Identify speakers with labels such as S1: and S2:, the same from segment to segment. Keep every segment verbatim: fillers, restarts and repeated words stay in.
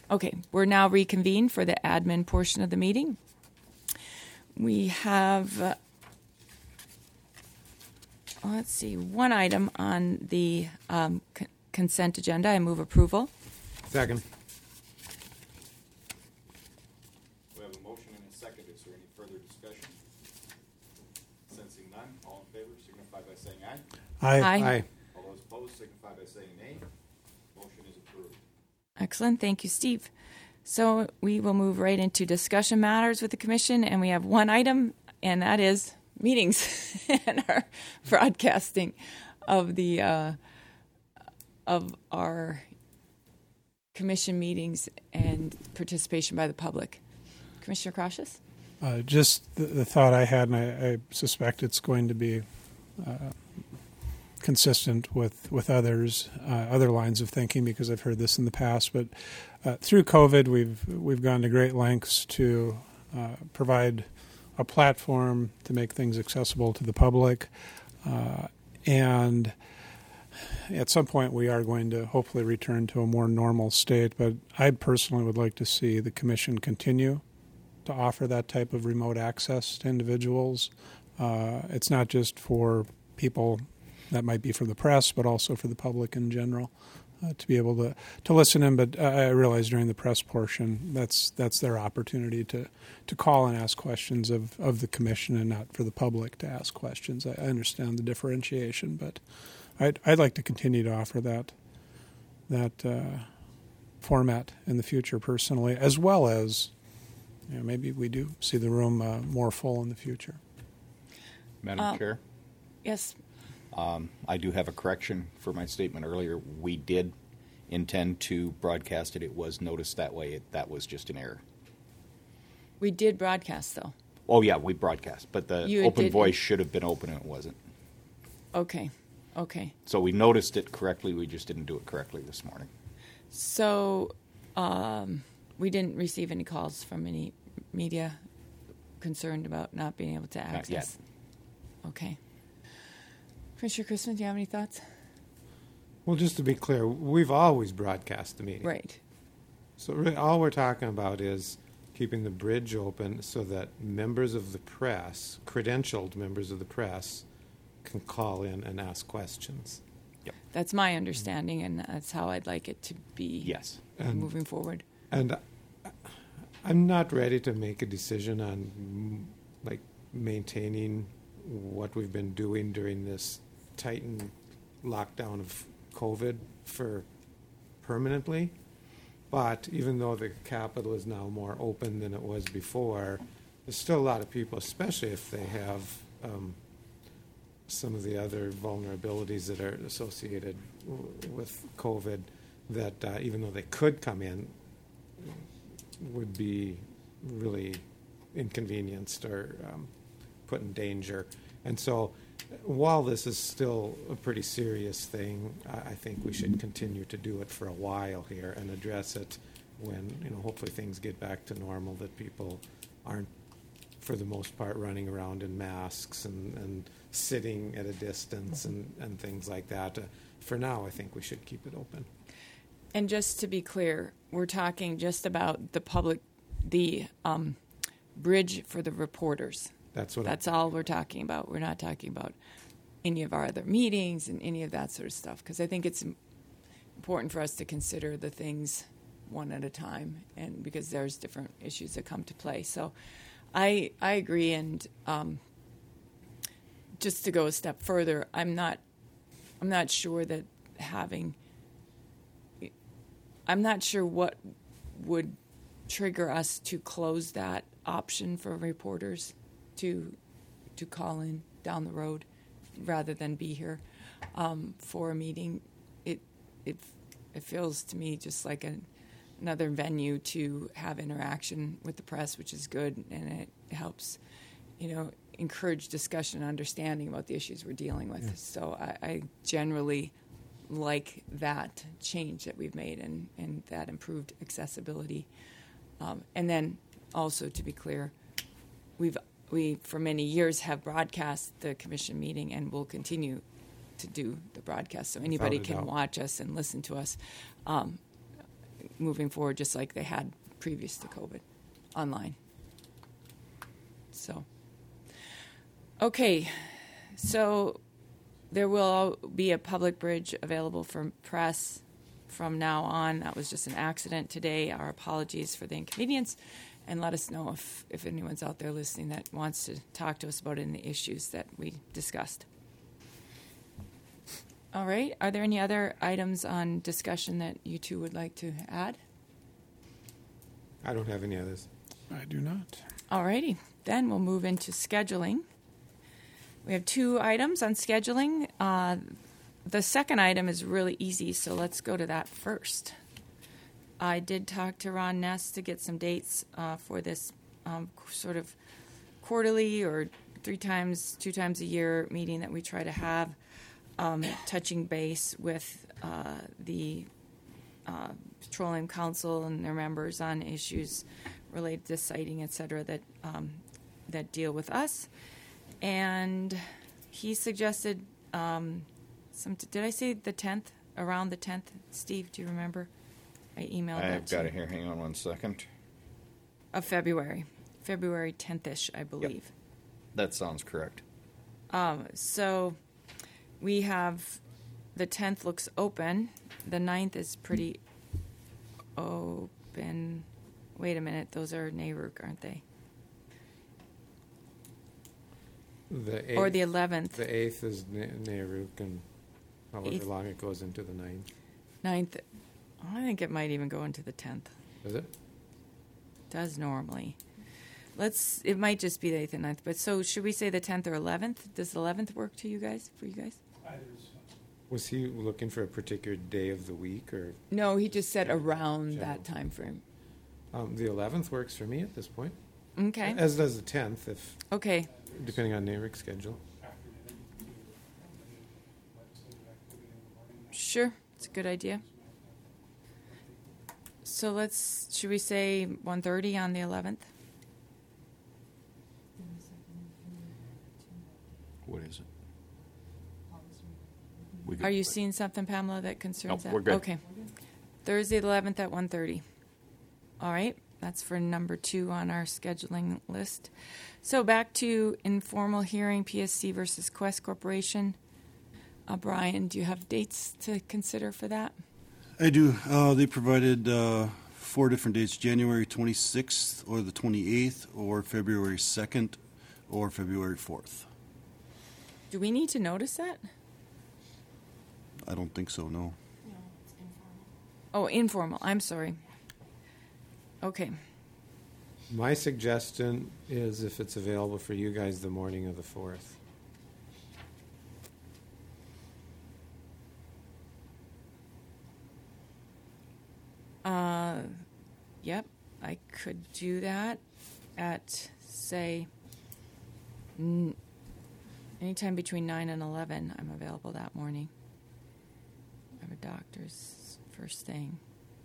S1: Okay, we're now reconvened for the admin portion of the meeting. We have, uh, let's see, one item on the um, c- consent agenda. I move approval.
S2: Second.
S3: We have a motion and a second. Is there any further discussion? Sensing none, all in favor signify by saying aye.
S2: Aye.
S1: Aye.
S2: Aye.
S3: All those opposed signify by saying nay. Motion is approved.
S1: Excellent. Thank you, Steve. So we will move right into discussion matters with the commission, and we have one item, and that is meetings and our broadcasting of the uh, of our commission meetings and participation by the public. Commissioner Kraushus?
S4: Uh, just the, the thought I had, and I, I suspect it's going to be uh, consistent with with others, uh, other lines of thinking, because I've heard this in the past. But uh, through COVID, we've we've gone to great lengths to uh, provide a platform to make things accessible to the public, uh, and at some point we are going to hopefully return to a more normal state. But I personally would like to see the commission continue to offer that type of remote access to individuals. Uh, it's not just for people that might be for the press, but also for the public in general, uh, to be able to, to listen in. But I realize during the press portion, that's that's their opportunity to, to call and ask questions of, of the commission, and not for the public to ask questions. I, I understand the differentiation, but I'd, I'd like to continue to offer that that uh, format in the future personally, as well as, you know, maybe we do see the room uh, more full in the future.
S3: Madam
S1: Uh,
S3: Chair,
S1: Yes.
S3: um, I do have a correction for my statement earlier. We did intend to broadcast it. It was noticed that way. It, that was just an error.
S1: We did broadcast, though.
S3: Oh, yeah, we broadcast, but the
S1: You
S3: open
S1: did-
S3: voice should have been open and it wasn't.
S1: Okay. Okay.
S3: So we noticed it correctly. We just didn't do it correctly this morning.
S1: So um, we didn't receive any calls from any media concerned about not being able to access.
S3: yet.
S1: Okay. Commissioner Christman, do you have any thoughts?
S2: Well, just to be clear, we've always broadcast the meeting.
S1: Right.
S2: So really all we're talking about is keeping the bridge open so that members of the press, credentialed members of the press, can call in and ask questions.
S1: That's my understanding, and that's how I'd like it to be.
S3: Yes.
S2: And-
S1: moving forward.
S2: And I- I'm not ready to make a decision on mm, like maintaining what we've been doing during this tightened lockdown of COVID for permanently. But even though the Capitol is now more open than it was before, there's still a lot of people, especially if they have um, some of the other vulnerabilities that are associated w- with COVID, that uh, even though they could come in, would be really inconvenienced or um, put in danger. And so while this is still a pretty serious thing, I I think we should continue to do it for a while here and address it when, you know, hopefully things get back to normal, that people aren't, for the most part, running around in masks and, and sitting at a distance and, and things like that. Uh, for now, I think we should keep it open.
S1: And just to be clear, we're talking just about the public, the um, bridge for the reporters.
S2: That's what
S1: That's
S2: I,
S1: all we're talking about. We're not talking about any of our other meetings and any of that sort of stuff, because I think it's im- important for us to consider the things one at a time, and because there's different issues that come to play. So I I agree, and um, just to go a step further, I'm not I'm not sure that having I'm not sure what would trigger us to close that option for reporters to to call in down the road rather than be here um, for a meeting. It it it feels to me just like a, another venue to have interaction with the press, which is good, and it helps, you know, encourage discussion and understanding about the issues we're dealing with. Yeah. So I, I generally like that change that we've made and, and that improved accessibility. Um, and then also, to be clear, we've we for many years have broadcast the commission meeting and will continue to do the broadcast, so anybody
S2: Without a
S1: can
S2: doubt.
S1: watch us and listen to us. Um, moving forward just like they had previous to COVID, online. So, okay, so there will be a public bridge available for press from now on. That was just an accident today. Our apologies for the inconvenience, and let us know if, if anyone's out there listening that wants to talk to us about any issues that we discussed. All right. Are there any other items on discussion that you two would like to add?
S2: I don't have any others.
S4: I do not.
S1: All righty. Then we'll move into scheduling. We have two items on scheduling. Uh, the second item is really easy, so let's go to that first. I did talk to Ron Ness to get some dates uh, for this um, sort of quarterly or three times, two times a year meeting that we try to have, um, touching base with uh, the uh, Petroleum Council and their members on issues related to siting, et cetera, that um, that deal with us. And he suggested um, some. Did I say the tenth? Around the tenth, Steve? Do you remember? I emailed that
S3: I've
S1: to
S3: got
S1: you.
S3: it here. Hang on one second.
S1: Of February, February tenth-ish, I believe.
S3: That sounds correct.
S1: Um, so we have the tenth looks open. The ninth is pretty open. Wait a minute, those are Nehruck, aren't they?
S2: The eighth,
S1: Or the eleventh.
S2: The eighth is Ne- Nehruck, and however
S1: Eighth.
S2: long it goes into the ninth.
S1: Ninth, I think it might even go into the tenth.
S2: Is it?
S1: Does normally. Let's. It might just be the eighth and ninth. But so should we say the tenth or eleventh? Does the eleventh work to you guys? For you guys?
S2: Was he looking for a particular day of the week, or
S1: No, he just said around
S2: General.
S1: that time frame.
S2: um, the eleventh works for me at this point?
S1: Okay.
S2: As does the tenth, if
S1: Okay.
S2: depending on Nehruck's schedule.
S1: Sure. It's a good idea. So let's. Should we say one thirty on the eleventh?
S3: What is it? We good?
S1: Are you seeing something, Pamela, that concerns
S3: Nope,
S1: that?
S3: we're good.
S1: Okay. Thursday the eleventh at one thirty. All right. That's for number two on our scheduling list. So back to informal hearing, P S C versus Quest Corporation. Uh, Brian, do you have dates to consider for that?
S5: I do. Uh, they provided uh, four different dates: January twenty-sixth, or the twenty-eighth, or February second, or February fourth.
S1: Do we need to notice that?
S5: I don't think so, no.
S1: Oh, informal. I'm sorry. Okay.
S2: My suggestion is if it's available for you guys the morning of the fourth.
S1: Uh, yep, I could do that at, say, n- anytime between nine and eleven. I'm available that morning. I have a doctor's first thing.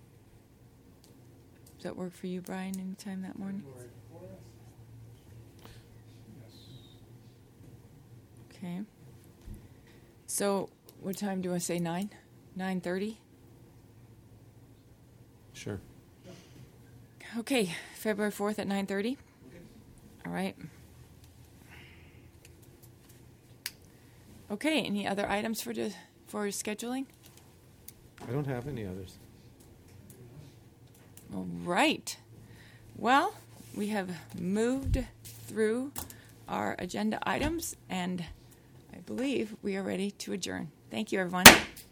S1: Does that work for you, Brian, anytime that morning? Okay. So, what time do I say? Nine? Nine thirty?
S2: Sure.
S1: Okay, February fourth at nine thirty. All right. Okay, any other items for the, for scheduling?
S2: I don't have any others.
S1: All right. Well, we have moved through our agenda items, and I believe we are ready to adjourn. Thank you, everyone.